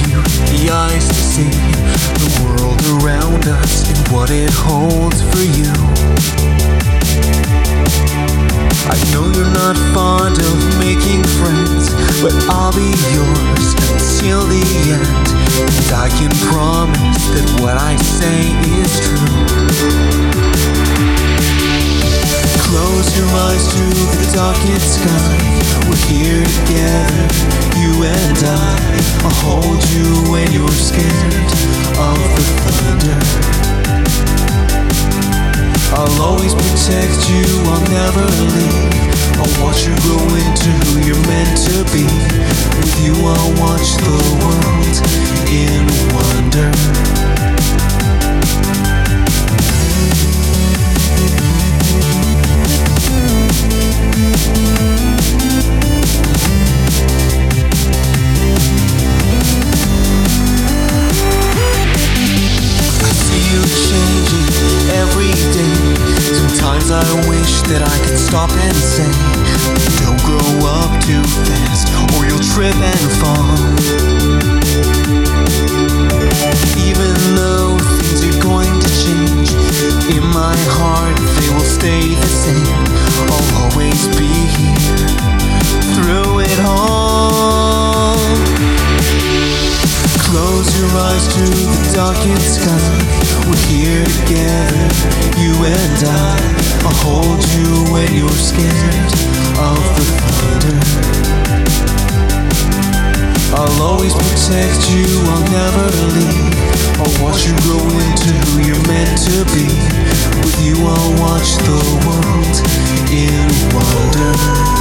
you the eyes to see the world around us and what it holds for you. I know you're not fond of making friends, but I'll be yours until the end. And I can promise that what I say is true. Close your eyes to the darkened sky. We're here together, you and I'll hold you when you're scared of the thunder. I'll always protect you, I'll never leave. I'll watch you grow into who you're meant to be. With you I'll watch the world in wonder. Sometimes I wish that I could stop and say, don't grow up too fast or you'll trip and fall. Even though things are going to change, in my heart they will stay the same. I'll always be here through it all. Close your eyes to the darkened sky. We're here together, you and I'll hold you when you're scared of the thunder. I'll always protect you, I'll never leave. I'll watch you grow into who you're meant to be. With you I'll watch the world in wonder.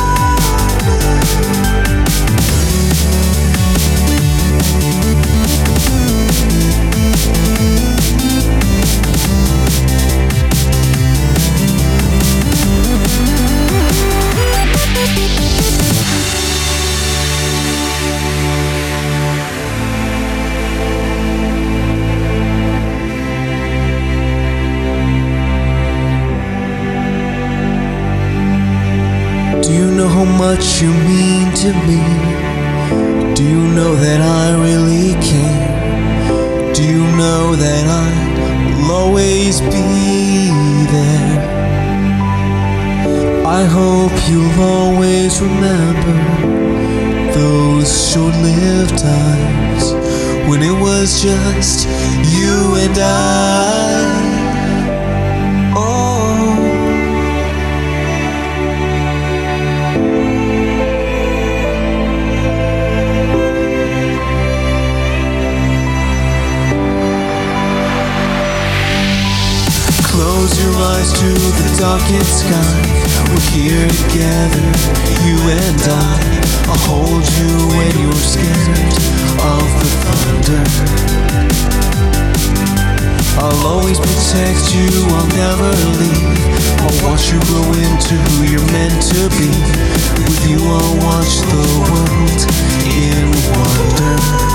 Do you know how much you mean to me? Do you know that I really care? Do you know that I will always be there? I hope you'll always remember those short-lived times when it was just you and I. Close your eyes to the darkened sky. We're here together, you and I'll hold you when you're scared of the thunder. I'll always protect you, I'll never leave. I'll watch you grow into who you're meant to be. With you I'll watch the world in wonder.